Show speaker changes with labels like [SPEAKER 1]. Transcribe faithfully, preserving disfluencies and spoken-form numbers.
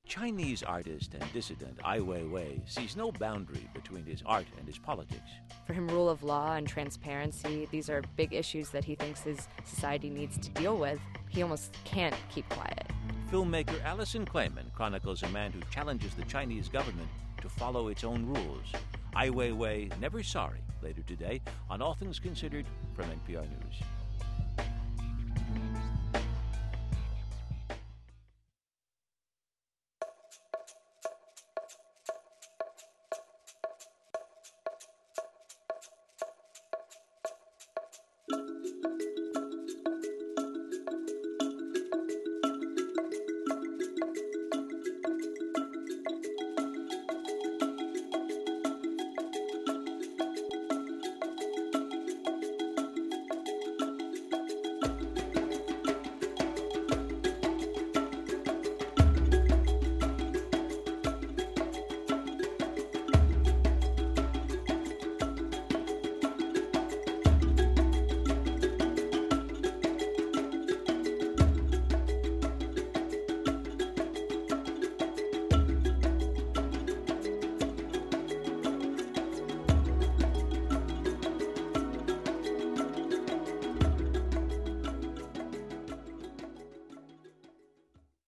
[SPEAKER 1] Chinese artist and dissident Ai Weiwei sees no boundary between his art and his politics.
[SPEAKER 2] For him, rule of law and transparency, these are big issues that he thinks his society needs to deal with. He almost can't keep quiet.
[SPEAKER 1] Filmmaker Alison Kleiman chronicles a man who challenges the Chinese government to follow its own rules. Ai Weiwei, Never Sorry, later today on All Things Considered from N P R News.